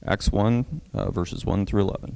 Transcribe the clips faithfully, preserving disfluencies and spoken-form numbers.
Acts one, uh, verses one through eleven.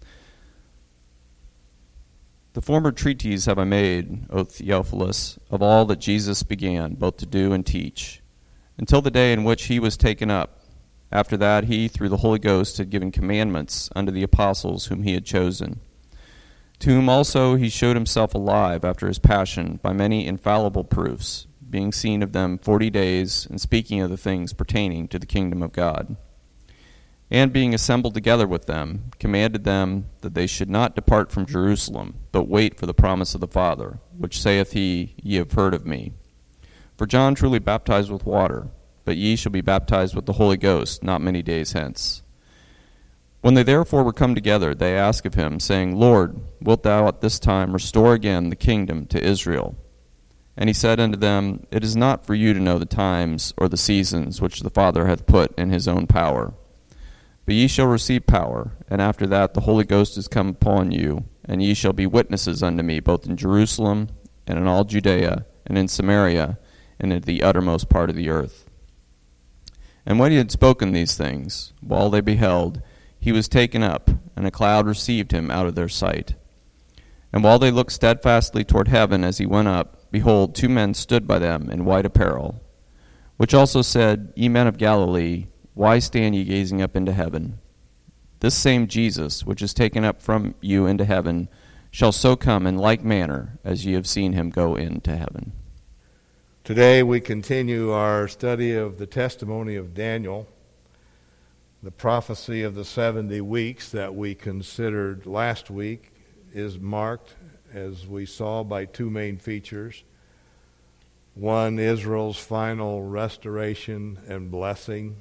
The former treatise have I made, O Theophilus, of all that Jesus began, both to do and teach, until the day in which he was taken up. After that he, through the Holy Ghost, had given commandments unto the apostles whom he had chosen, to whom also he showed himself alive after his passion by many infallible proofs, being seen of them forty days, and speaking of the things pertaining to the kingdom of God. And being assembled together with them, commanded them that they should not depart from Jerusalem, but wait for the promise of the Father, which saith he, Ye have heard of me. For John truly baptized with water, but ye shall be baptized with the Holy Ghost not many days hence. When they therefore were come together, they asked of him, saying, Lord, wilt thou at this time restore again the kingdom to Israel? And he said unto them, It is not for you to know the times or the seasons which the Father hath put in his own power. But ye shall receive power, and after that the Holy Ghost is come upon you, and ye shall be witnesses unto me both in Jerusalem, and in all Judea, and in Samaria, and in the uttermost part of the earth. And when he had spoken these things, while they beheld, he was taken up, and a cloud received him out of their sight. And while they looked steadfastly toward heaven as he went up, behold, two men stood by them in white apparel, which also said, Ye men of Galilee, why stand ye gazing up into heaven? This same Jesus, which is taken up from you into heaven, shall so come in like manner as ye have seen him go into heaven. Today we continue our study of the testimony of Daniel. The prophecy of the seventy weeks that we considered last week is marked, as we saw, by two main features. One, Israel's final restoration and blessing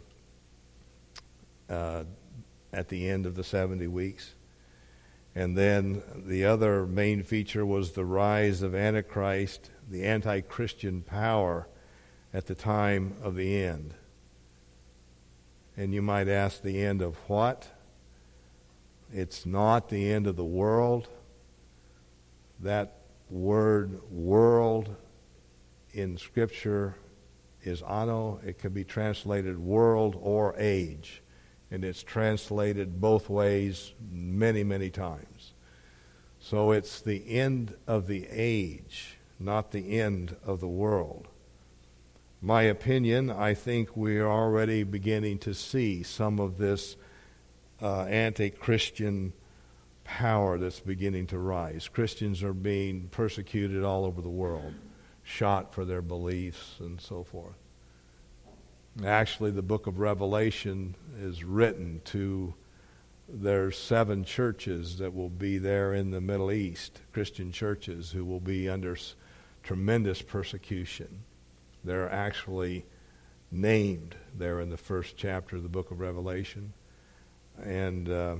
Uh, at the end of the seventy weeks. And then the other main feature was the rise of Antichrist, the anti-Christian power at the time of the end. And you might ask, the end of what? It's not the end of the world. That word world in Scripture is ano. It can be translated world or age. And it's translated both ways many, many times. So it's the end of the age, not the end of the world. My opinion, I think we are already beginning to see some of this uh, anti-Christian power that's beginning to rise. Christians are being persecuted all over the world, shot for their beliefs and so forth. Actually, the book of Revelation is written to their seven churches that will be there in the Middle East, Christian churches who will be under s- tremendous persecution. They're actually named there in the first chapter of the book of Revelation. And uh,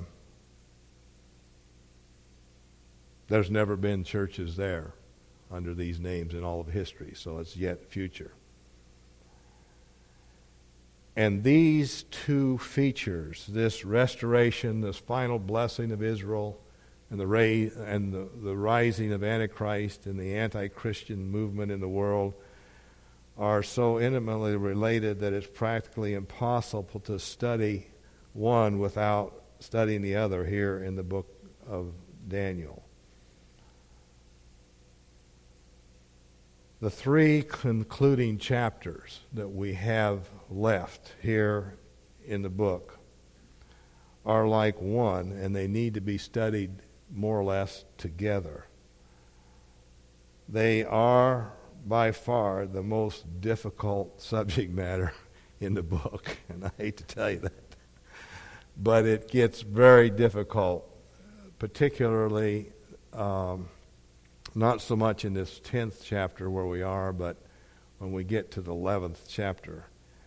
there's never been churches there under these names in all of history, so it's yet future. And these two features, this restoration, this final blessing of Israel, and the ra- and the, the rising of Antichrist and the anti-Christian movement in the world, are so intimately related that it's practically impossible to study one without studying the other here in the book of Daniel. The three concluding chapters that we have left here in the book are like one, and they need to be studied more or less together. They are by far the most difficult subject matter in the book, and I hate to tell you that. But it gets very difficult, particularly um, not so much in this tenth chapter where we are, but when we get to the eleventh chapter.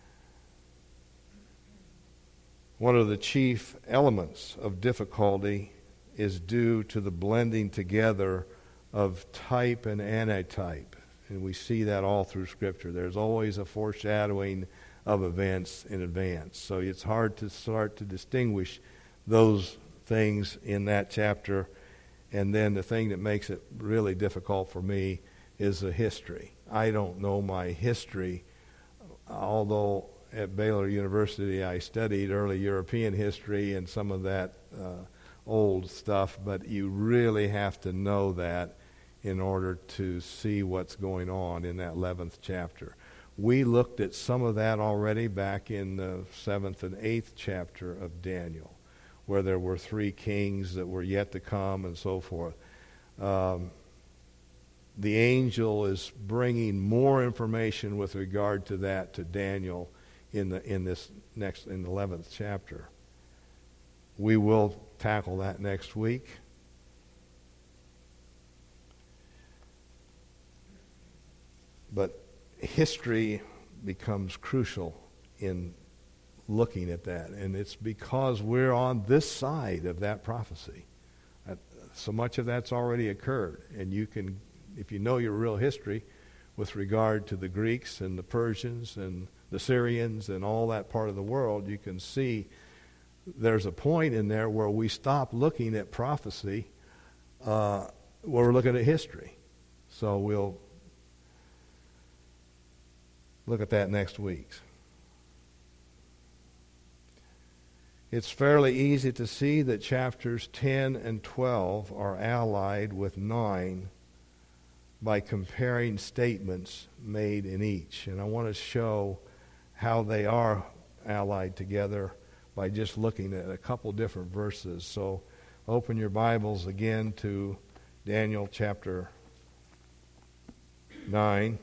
One of the chief elements of difficulty is due to the blending together of type and antitype. And we see that all through Scripture. There's always a foreshadowing of events in advance. So it's hard to start to distinguish those things in that chapter. And then the thing that makes it really difficult for me is the history. I don't know my history, although at Baylor University, I studied early European history and some of that uh, old stuff, but you really have to know that in order to see what's going on in that eleventh chapter. We looked at some of that already back in the seventh and eighth chapter of Daniel, where there were three kings that were yet to come and so forth. Um, the angel is bringing more information with regard to that to Daniel in the in this next in the eleventh chapter. We will tackle that next week. But history becomes crucial in looking at that, and it's because we're on this side of that prophecy. Uh, so much of that's already occurred, and you can, if you know your real history with regard to the Greeks and the Persians and the Syrians and all that part of the world, you can see there's a point in there where we stop looking at prophecy, uh, where we're looking at history. So we'll look at that next week. It's fairly easy to see that chapters ten and twelve are allied with nine by comparing statements made in each. And I want to show how they are allied together by just looking at a couple different verses. So open your Bibles again to Daniel chapter nine.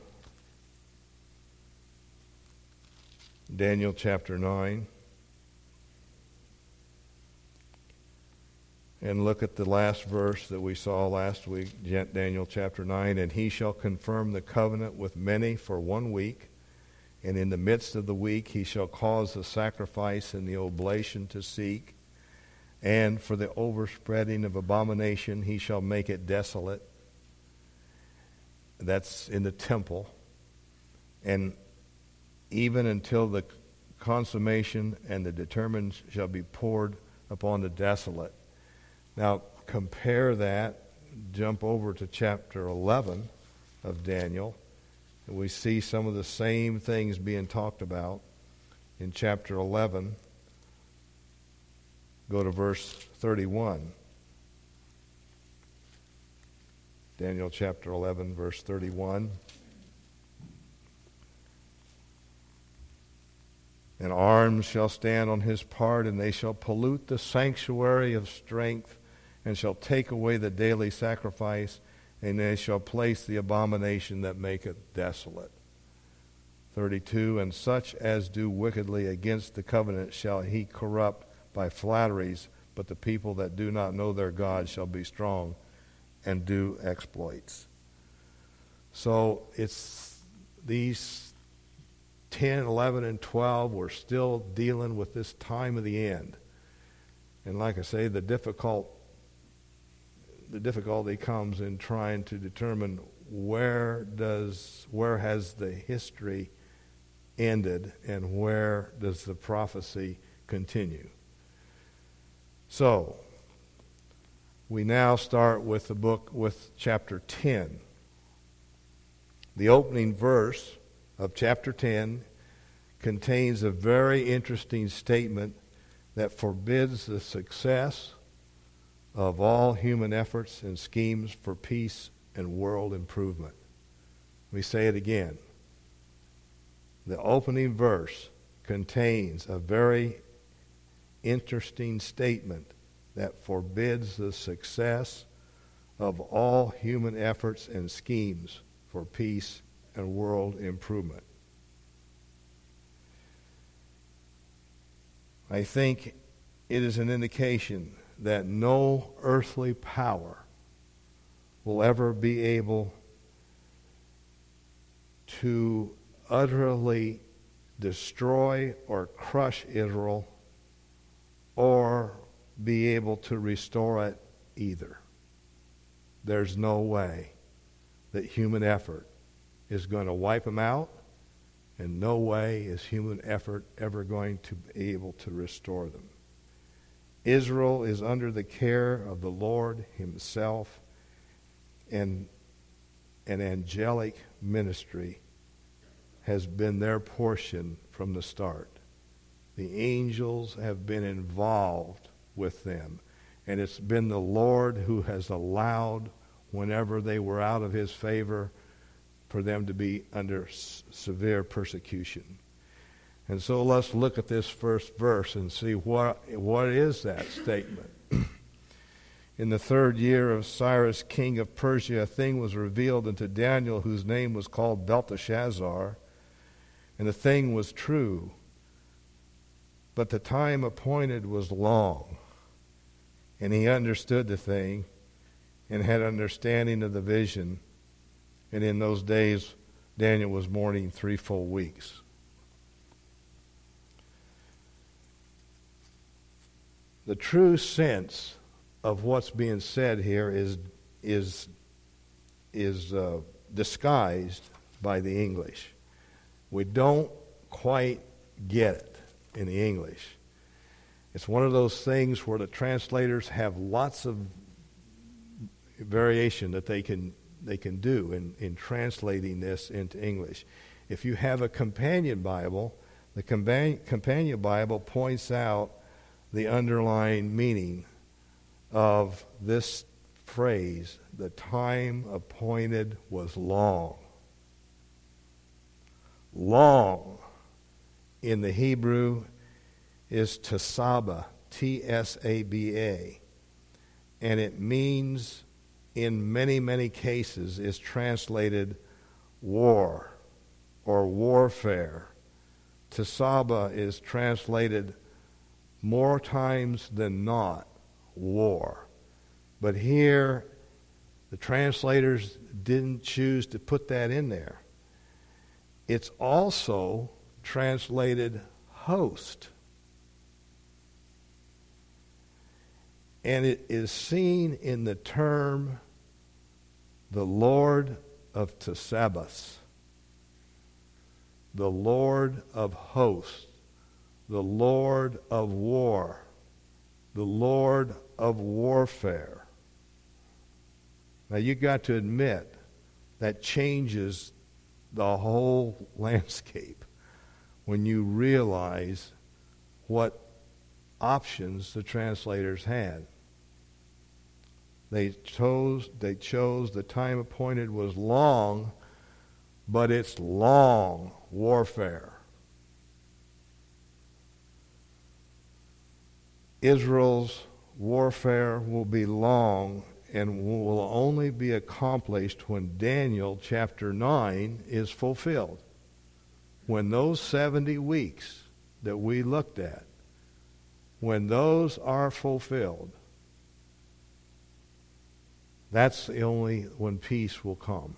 Daniel chapter nine. And look at the last verse that we saw last week, Daniel chapter nine. And he shall confirm the covenant with many for one week. And in the midst of the week he shall cause the sacrifice and the oblation to cease. And for the overspreading of abomination he shall make it desolate. That's in the temple. And even until the consummation and the determined shall be poured upon the desolate. Now compare that, jump over to chapter eleven of Daniel, and we see some of the same things being talked about in chapter eleven. Go to verse thirty-one. Daniel chapter eleven, verse thirty-one. And arms shall stand on his part, and they shall pollute the sanctuary of strength, and shall take away the daily sacrifice, and they shall place the abomination that maketh desolate. thirty-two. And such as do wickedly against the covenant shall he corrupt by flatteries, but the people that do not know their God shall be strong and do exploits. So it's these ten, eleven, and twelve, we're still dealing with this time of the end. And like I say, the difficult the difficulty comes in trying to determine where does where has the history ended and where does the prophecy continue. So we now start with the book with chapter ten. The opening verse of chapter ten contains a very interesting statement that forbids the success of all human efforts and schemes for peace and world improvement. Let me say it again. The opening verse contains a very interesting statement that forbids the success of all human efforts and schemes for peace and world improvement. I think it is an indication that no earthly power will ever be able to utterly destroy or crush Israel or be able to restore it either. There's no way that human effort is going to wipe them out, and no way is human effort ever going to be able to restore them. Israel is under the care of the Lord himself, and an angelic ministry has been their portion from the start. The angels have been involved with them. And it's been the Lord who has allowed, whenever they were out of his favor, for them to be under s- severe persecution. And so let's look at this first verse and see what what is that statement. In the third year of Cyrus, king of Persia, a thing was revealed unto Daniel, whose name was called Belteshazzar, and the thing was true. But the time appointed was long, and he understood the thing, and had understanding of the vision. And in those days, Daniel was mourning three full weeks. The true sense of what's being said here is is is uh, disguised by the English. We don't quite get it in the English. It's one of those things where the translators have lots of variation that they can they can do in, in translating this into English. If you have a companion Bible, the companion, companion Bible points out the underlying meaning of this phrase, the time appointed was long. Long in the Hebrew is Tsaba, T S A B A, and it means, in many, many cases, is translated war or warfare. Tsaba is translated more times than not war. But here, the translators didn't choose to put that in there. It's also translated host. And it is seen in the term the Lord of Tsabas, the Lord of hosts, the Lord of war, the Lord of warfare. Now you got to admit that changes the whole landscape when you realize what options the translators had. They chose they chose the time appointed was long, but it's long warfare. Israel's warfare will be long and will only be accomplished when Daniel chapter nine is fulfilled. When those seventy weeks that we looked at, when those are fulfilled, that's the only when peace will come.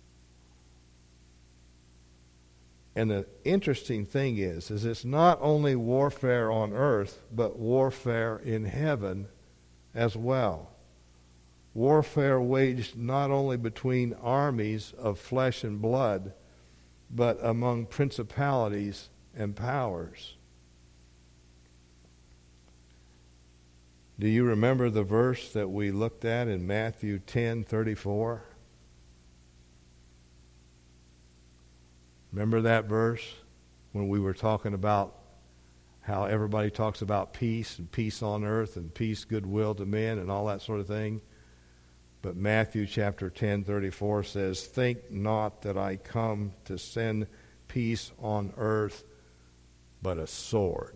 And the interesting thing is, is it's not only warfare on earth, but warfare in heaven as well. Warfare waged not only between armies of flesh and blood, but among principalities and powers. Do you remember the verse that we looked at in Matthew ten thirty-four? Remember that verse when we were talking about how everybody talks about peace and peace on earth and peace, goodwill to men and all that sort of thing? But Matthew chapter ten thirty-four says, "Think not that I come to send peace on earth, but a sword."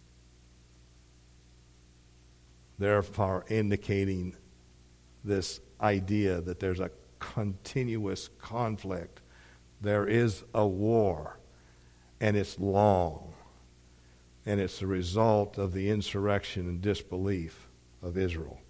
Therefore indicating this idea that there's a continuous conflict. There is a war, and it's long, and it's the result of the insurrection and disbelief of Israel.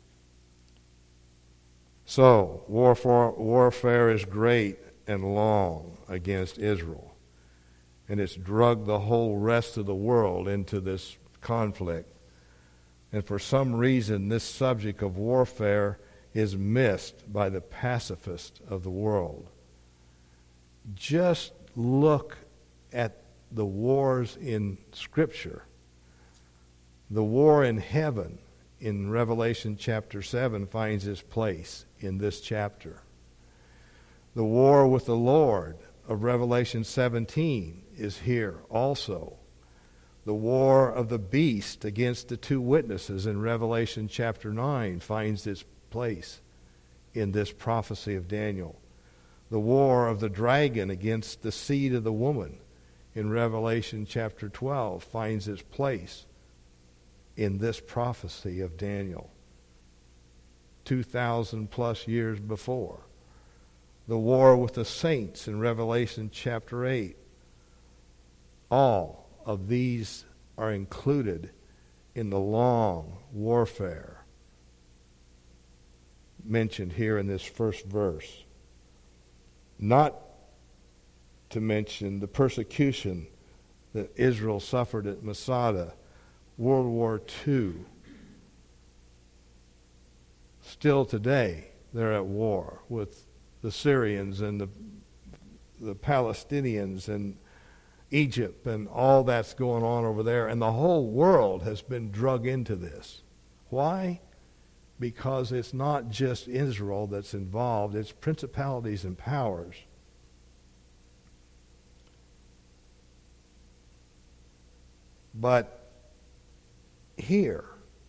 So, warfare, warfare is great and long against Israel, and it's drugged the whole rest of the world into this conflict. And for some reason, this subject of warfare is missed by the pacifists of the world. Just look at the wars in Scripture. The war in heaven in Revelation chapter seven finds its place in this chapter. The war with the Lord of Revelation seventeen is here also. The war of the beast against the two witnesses in Revelation chapter nine finds its place in this prophecy of Daniel. The war of the dragon against the seed of the woman in Revelation chapter twelve finds its place in this prophecy of Daniel, two thousand plus years before. The war with the saints in Revelation chapter eight. All of these are included in the long warfare mentioned here in this first verse. Not to mention the persecution that Israel suffered at Masada, World War Two. Still today, they're at war with the Syrians and the, the Palestinians and Egypt and all that's going on over there. And the whole world has been drug into this. Why? Because it's not just Israel that's involved, it's principalities and powers. But here,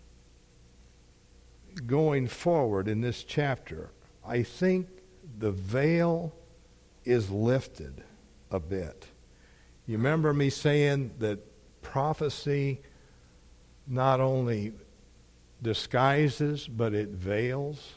going forward in this chapter, I think the veil is lifted a bit. You remember me saying that prophecy not only disguises, but it veils?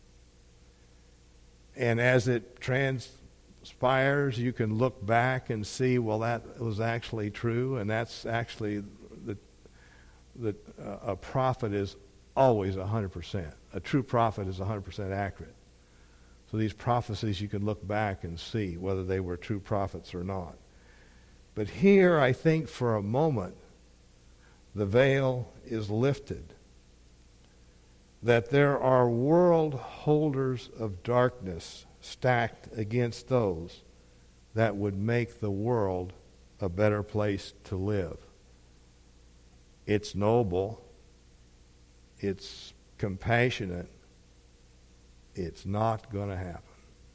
And as it transpires, you can look back and see, well, that was actually true, and that's actually the, the, uh, a prophet is always one hundred percent. A true prophet is one hundred percent accurate. So these prophecies you can look back and see whether they were true prophets or not. But here, I think for a moment, the veil is lifted. That there are world holders of darkness stacked against those that would make the world a better place to live. It's noble. It's compassionate. It's not going to happen.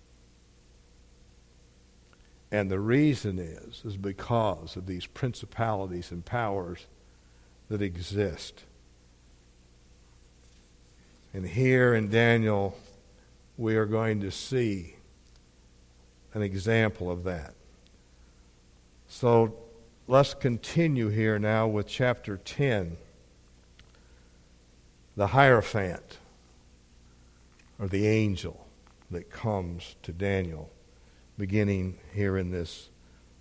And the reason is, is because of these principalities and powers that exist. And here in Daniel, we are going to see an example of that. So let's continue here now with chapter ten. The Hierophant, or the angel that comes to Daniel, beginning here in this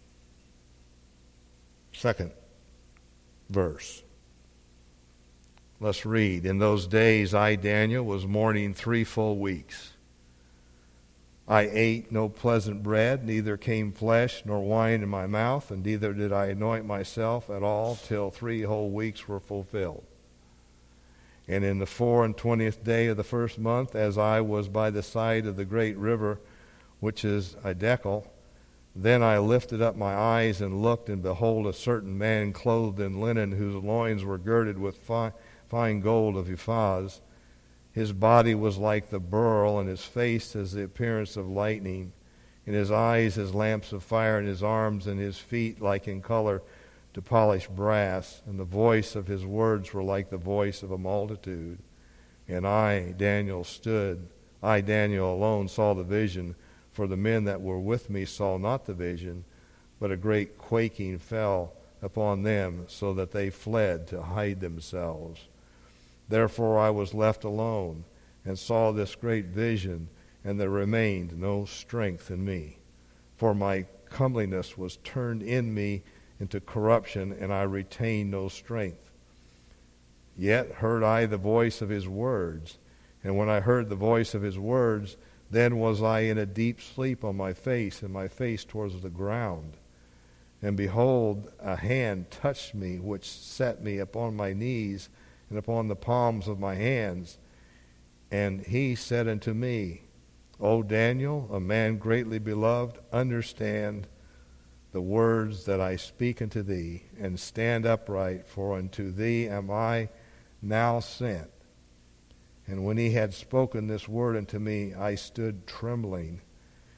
second verse. Let's read. In those days I, Daniel, was mourning three full weeks. I ate no pleasant bread, neither came flesh nor wine in my mouth, and neither did I anoint myself at all till three whole weeks were fulfilled. And in the four and twentieth day of the first month, as I was by the side of the great river, which is Idekel, then I lifted up my eyes and looked, and behold, a certain man clothed in linen, whose loins were girded with fine, fine gold of Uphaz. His body was like the beryl, and his face as the appearance of lightning, and his eyes as lamps of fire, and his arms and his feet like in color to polished brass, and the voice of his words were like the voice of a multitude. And I, Daniel, stood, I, Daniel, alone saw the vision, for the men that were with me saw not the vision, but a great quaking fell upon them, so that they fled to hide themselves. Therefore I was left alone, and saw this great vision, and there remained no strength in me. For my comeliness was turned in me into corruption, and I retained no strength. Yet heard I the voice of his words, and when I heard the voice of his words, then was I in a deep sleep on my face, and my face towards the ground. And behold, a hand touched me, which set me upon my knees, and upon the palms of my hands. And he said unto me, O Daniel, a man greatly beloved, understand the words that I speak unto thee, and stand upright, for unto thee am I now sent. And when he had spoken this word unto me, I stood trembling.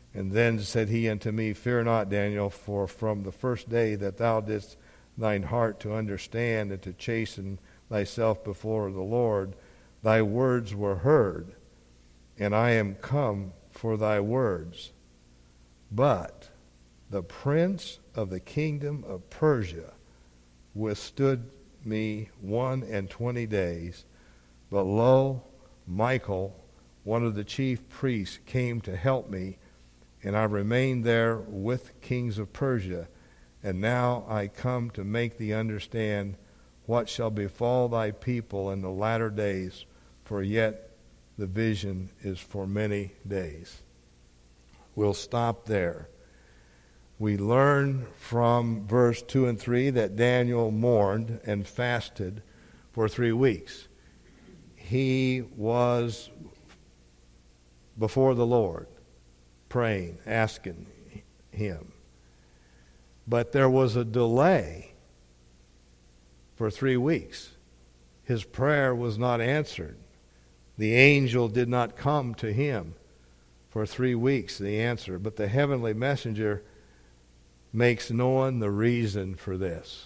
And then said he unto me, Fear not, Daniel, for from the first day that thou didst thine heart to understand and to chasten thyself before the Lord, thy words were heard, and I am come for thy words. But the prince of the kingdom of Persia withstood me one and twenty days. But lo, Michael, one of the chief priests, came to help me, and I remained there with kings of Persia. And now I come to make thee understand what shall befall thy people in the latter days, for yet the vision is for many days. We'll stop there. We learn from verse two and three that Daniel mourned and fasted for three weeks. He was before the Lord, praying, asking him. But there was a delay for three weeks. His prayer was not answered. The angel did not come to him for three weeks, the answer. But the heavenly messenger makes known the reason for this.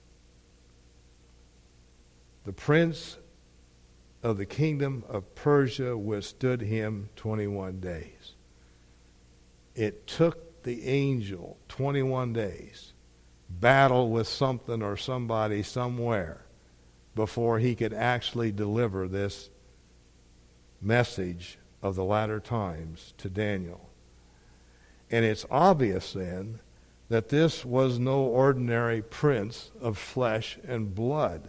The prince of the kingdom of Persia withstood him twenty-one days. It took the angel twenty-one days, battle with something or somebody somewhere, before he could actually deliver this message of the latter times to Daniel. And it's obvious then that this was no ordinary prince of flesh and blood.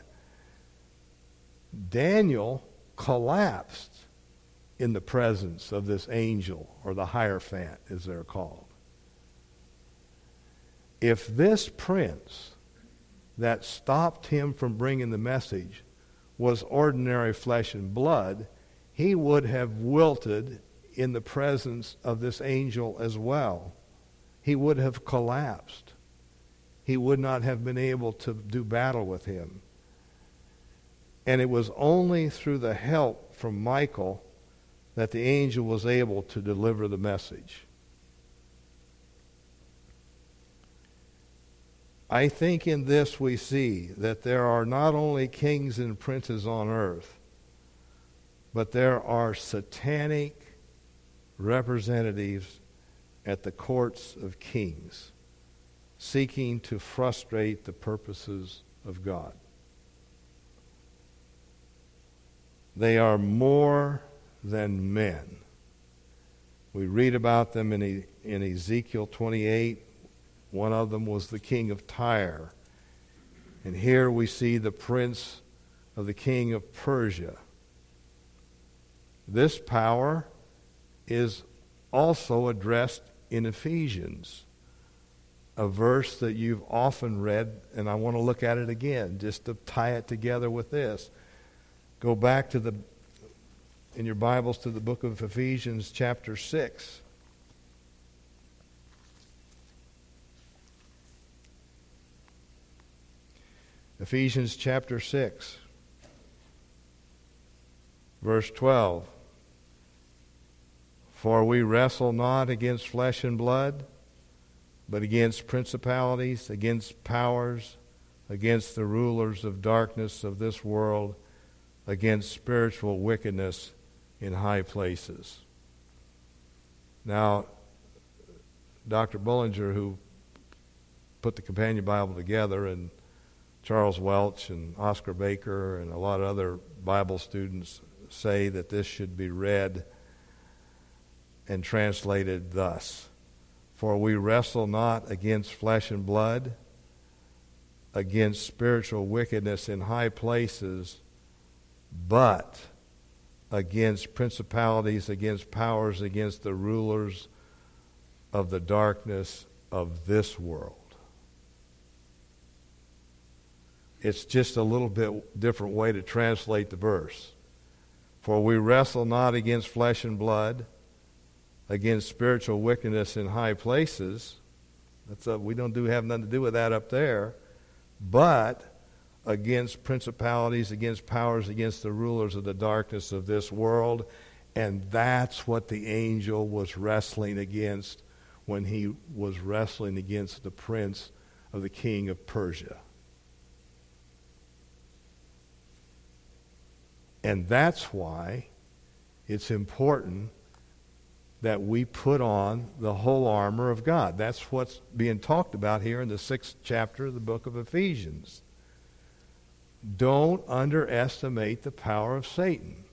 Daniel collapsed in the presence of this angel, or the Hierophant, as they're called. If this prince that stopped him from bringing the message was ordinary flesh and blood, he would have wilted in the presence of this angel as well. He would have collapsed. He would not have been able to do battle with him. And it was only through the help from Michael that the angel was able to deliver the message. I think in this we see that there are not only kings and princes on earth, but there are satanic representatives at the courts of kings seeking to frustrate the purposes of God. They are more than men. We read about them in, in Ezekiel twenty-eight. One of them was the king of Tyre. And here we see the prince of the king of Persia. This power is also addressed in Ephesians, a verse that you've often read, and I want to look at it again just to tie it together with this. Go back to the, in your Bibles, to the book of Ephesians chapter six. Ephesians chapter six, verse twelve. For we wrestle not against flesh and blood, but against principalities, against powers, against the rulers of darkness of this world, against spiritual wickedness in high places. Now, Doctor Bullinger, who put the Companion Bible together, and Charles Welch and Oscar Baker and a lot of other Bible students say that this should be read and translated thus. For we wrestle not against flesh and blood, against spiritual wickedness in high places, but against principalities, against powers, against the rulers of the darkness of this world. It's just a little bit different way to translate the verse. For we wrestle not against flesh and blood, against spiritual wickedness in high places. That's a, we don't do have nothing to do with that up there. But against principalities, against powers, against the rulers of the darkness of this world. And that's what the angel was wrestling against when he was wrestling against the prince of the king of Persia. And that's why it's important that we put on the whole armor of God. That's what's being talked about here in the sixth chapter of the book of Ephesians. Don't underestimate the power of Satan.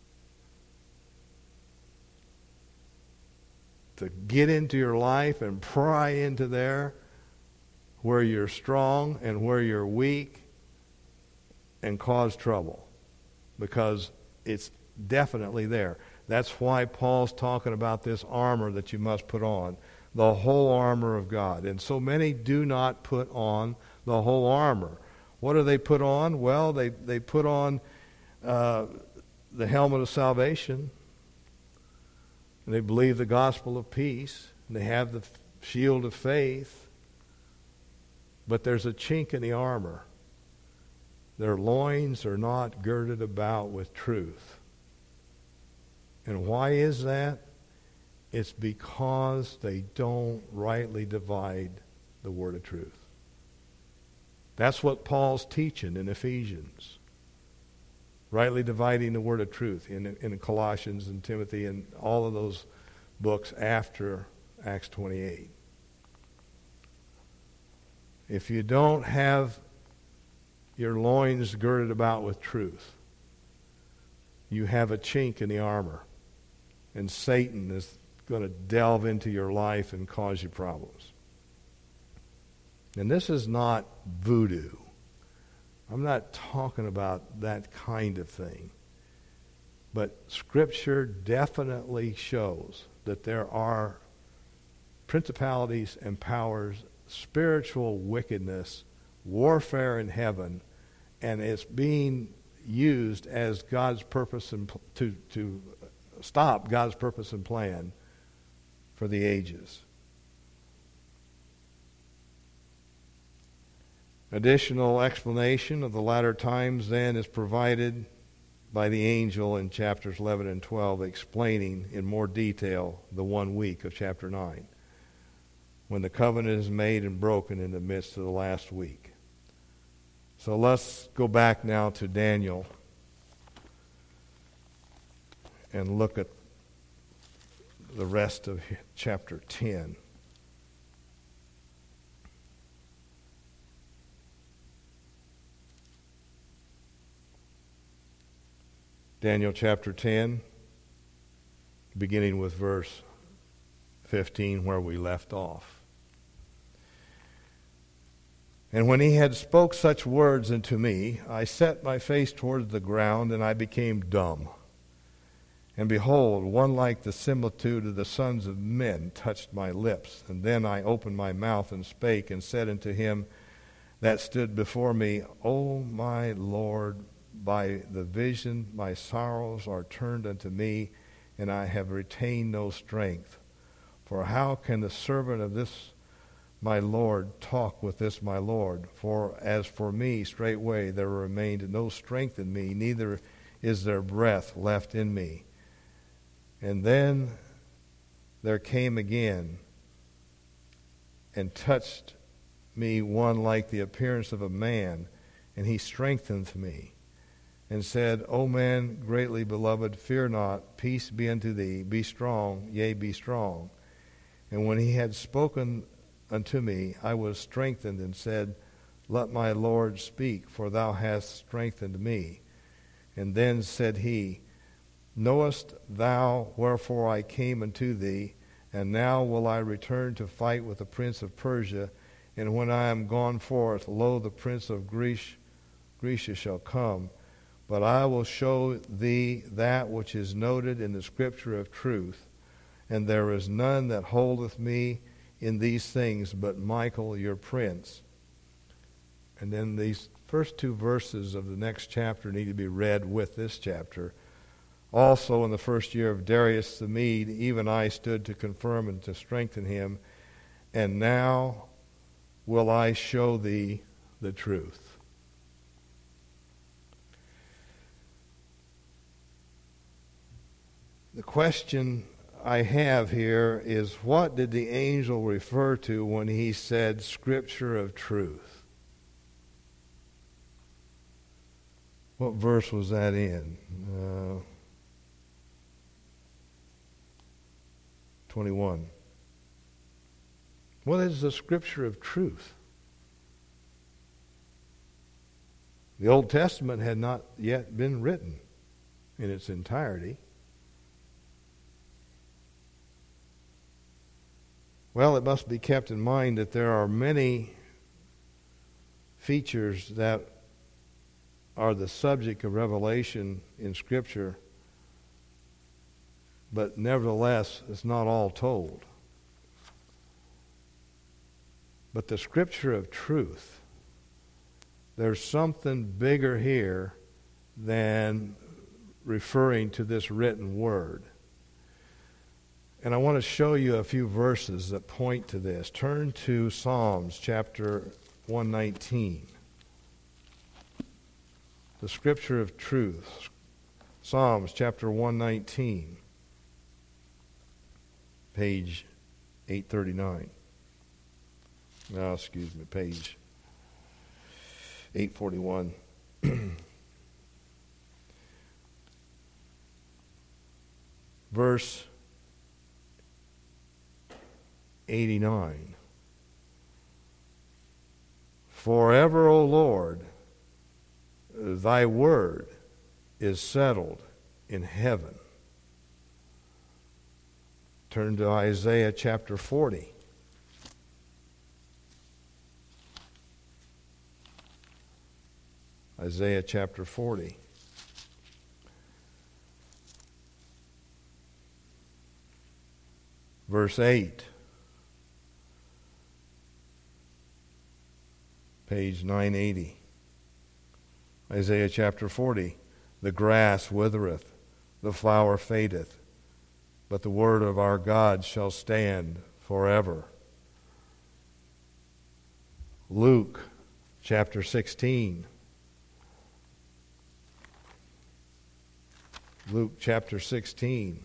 To get into your life and pry into there where you're strong and where you're weak and cause trouble, because it's definitely there. That's why Paul's talking about this armor that you must put on, the whole armor of God. And so many do not put on the whole armor. What do they put on? Well, they, they put on uh, the helmet of salvation, and they believe the gospel of peace, and they have the shield of faith, but there's a chink in the armor. Their loins are not girded about with truth. And why is that? It's because they don't rightly divide the word of truth. That's what Paul's teaching in Ephesians. Rightly dividing the word of truth in, in Colossians and Timothy and all of those books after Acts twenty-eight. If you don't have your loins girded about with truth, you have a chink in the armor. And Satan is going to delve into your life and cause you problems. And this is not voodoo. I'm not talking about that kind of thing. But Scripture definitely shows that there are principalities and powers, spiritual wickedness, warfare in heaven, and it's being used as God's purpose and to to stop God's purpose and plan for the ages. Additional explanation of the latter times then is provided by the angel in chapters eleven and twelve, explaining in more detail the one week of chapter nine, when the covenant is made and broken in the midst of the last week. So let's go back now to Daniel and look at the rest of chapter ten. Daniel chapter ten, beginning with verse fifteen, where we left off. And when he had spoke such words unto me, I set my face towards the ground, and I became dumb. And behold, one like the similitude of the sons of men touched my lips. And then I opened my mouth and spake, and said unto him that stood before me, O my Lord, by the vision my sorrows are turned unto me, and I have retained no strength. For how can the servant of this my Lord talk with this my Lord? For as for me, straightway there remained no strength in me, neither is there breath left in me. And then there came again and touched me one like the appearance of a man, and he strengthened me, and said, O man greatly beloved, fear not, peace be unto thee, be strong, yea, be strong. And when he had spoken unto me, I was strengthened, and said, Let my Lord speak, for thou hast strengthened me. And then said he, Knowest thou wherefore I came unto thee? And now will I return to fight with the prince of Persia. And when I am gone forth, lo, the prince of Greece, Grecia shall come. But I will show thee that which is noted in the scripture of truth. And there is none that holdeth me in these things but Michael your prince. And then these first two verses of the next chapter need to be read with this chapter. Also in the first year of Darius the Mede, even I stood to confirm and to strengthen him. And now will I show thee the truth. question I have here is, what did the angel refer to when he said Scripture of truth? What verse was that in? Uh, twenty-one. What is the Scripture of truth? The Old Testament had not yet been written in its entirety. Well, it must be kept in mind that there are many features that are the subject of revelation in Scripture, but nevertheless, it's not all told. But the Scripture of truth, there's something bigger here than referring to this written word. And I want to show you a few verses that point to this. Turn to Psalms chapter one nineteen. The Scripture of truth. Psalms chapter one nineteen. Page eight thirty-nine. No, excuse me, page eight forty-one. Verse eighty-nine. Forever, O Lord, thy word is settled in heaven. Turn to Isaiah chapter forty. Isaiah chapter forty. Verse eight. Page nine eighty. Isaiah chapter forty. The grass withereth, the flower fadeth, but the word of our God shall stand forever. Luke chapter sixteen. Luke chapter sixteen.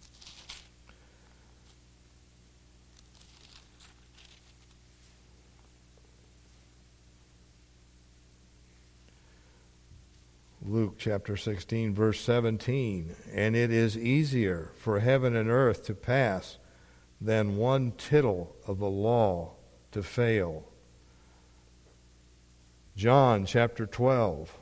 Luke chapter sixteen, verse seventeen. And it is easier for heaven and earth to pass than one tittle of the law to fail. John chapter twelve.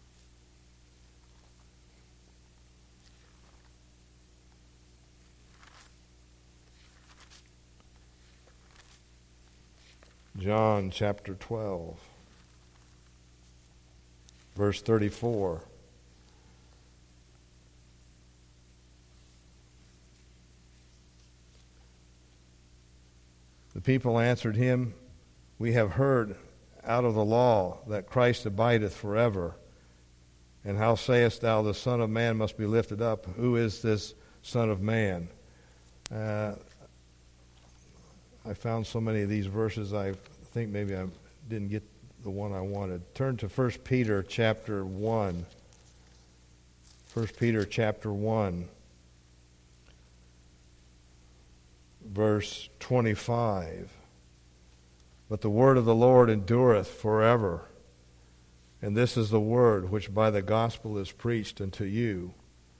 John chapter twelve. Verse thirty-four. The people answered him, We have heard out of the law that Christ abideth forever. And how sayest thou, the Son of Man must be lifted up? Who is this Son of Man? Uh, I found so many of these verses, I think maybe I didn't get the one I wanted. Turn to First Peter chapter one. First Peter chapter one, verse twenty-five. But the word of the Lord endureth forever. And this is the word which by the gospel is preached unto you.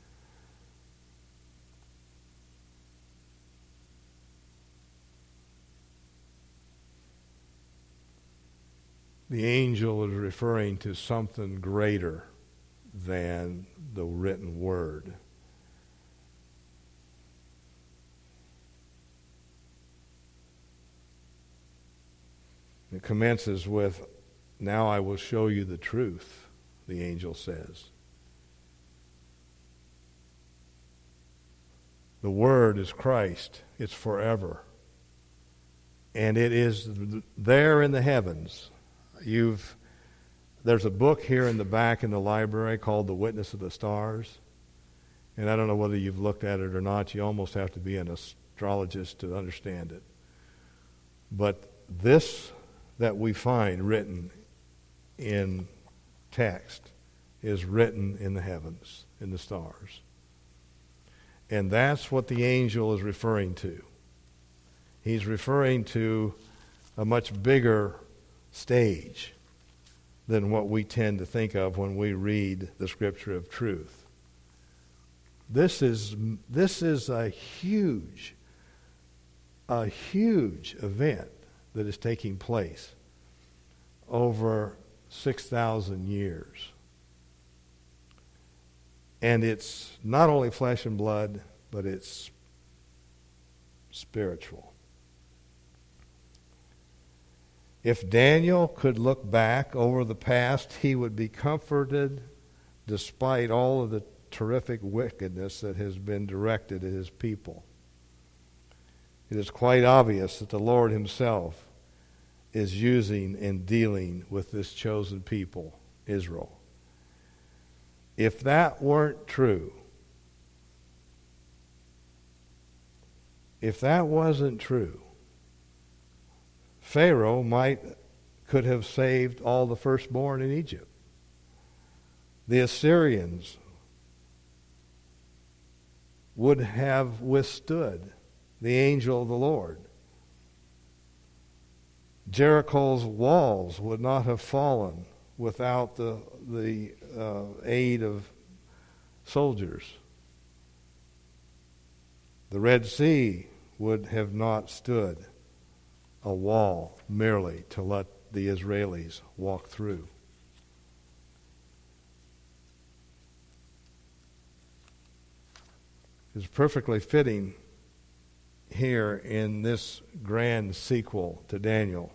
The angel is referring to something greater than the written word. It commences with, Now I will show you the truth, the angel says. The word is Christ. It's forever. And it is there in the heavens. You've, there's a book here in the back in the library called The Witness of the Stars. And I don't know whether you've looked at it or not. You almost have to be an astrologist to understand it. But this that we find written in text is written in the heavens, in the stars. And that's what the angel is referring to. He's referring to a much bigger stage than what we tend to think of when we read the Scripture of truth. This is this is a huge, a huge event that is taking place over six thousand years. And it's not only flesh and blood, but it's spiritual. If Daniel could look back over the past, he would be comforted despite all of the terrific wickedness that has been directed at his people. It is quite obvious that the Lord himself is using and dealing with this chosen people, Israel. If that weren't true, if that wasn't true, Pharaoh might could have saved all the firstborn in Egypt. The Assyrians would have withstood the angel of the Lord. Jericho's walls would not have fallen without the, the uh, aid of soldiers. The Red Sea would have not stood a wall merely to let the Israelis walk through. It's perfectly fitting here in this grand sequel to Daniel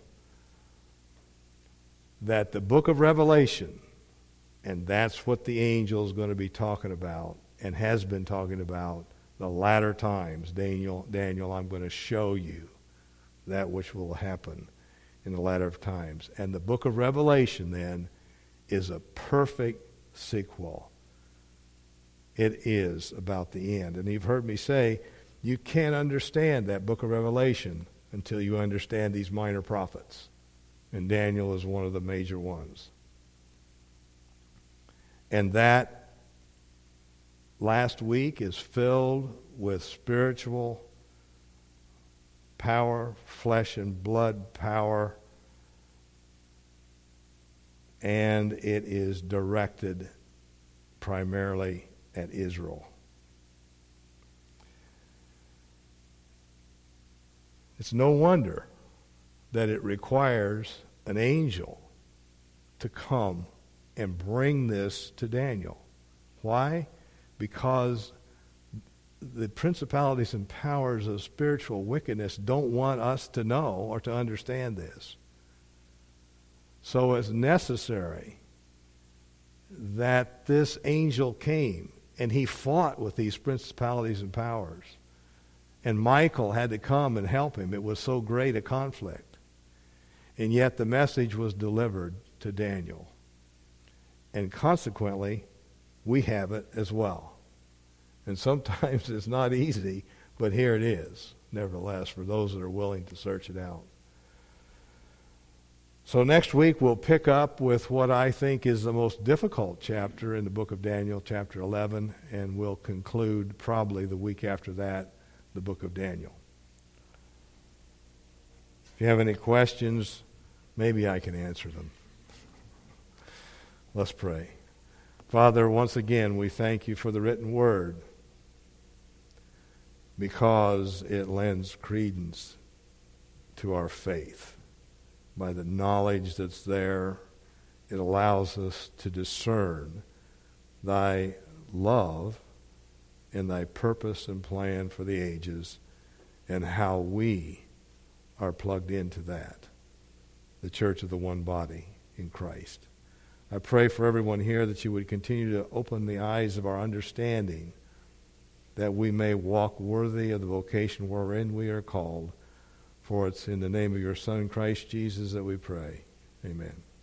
that the book of Revelation, and that's what the angel is going to be talking about and has been talking about the latter times. Daniel, Daniel, I'm going to show you that which will happen in the latter times. And the book of Revelation, then, is a perfect sequel. It is about the end. And you've heard me say, you can't understand that book of Revelation until you understand these minor prophets. And Daniel is one of the major ones. And that last week is filled with spiritual power, flesh and blood power, and it is directed primarily at Israel. It's no wonder that it requires an angel to come and bring this to Daniel. Why? Because the principalities and powers of spiritual wickedness don't want us to know or to understand this. So it's necessary that this angel came and he fought with these principalities and powers. And Michael had to come and help him. It was so great a conflict. And yet the message was delivered to Daniel. And consequently, we have it as well. And sometimes it's not easy, but here it is, nevertheless, for those that are willing to search it out. So next week we'll pick up with what I think is the most difficult chapter in the book of Daniel, chapter eleven, and we'll conclude probably the week after that, the book of Daniel. If you have any questions, maybe I can answer them. Let's pray. Father, once again, we thank you for the written word because it lends credence to our faith. By the knowledge that's there, it allows us to discern thy love and thy purpose and plan for the ages and how we are plugged into that, the church of the one body in Christ. I pray for everyone here that you would continue to open the eyes of our understanding that we may walk worthy of the vocation wherein we are called. For it's in the name of your Son, Christ Jesus, that we pray. Amen.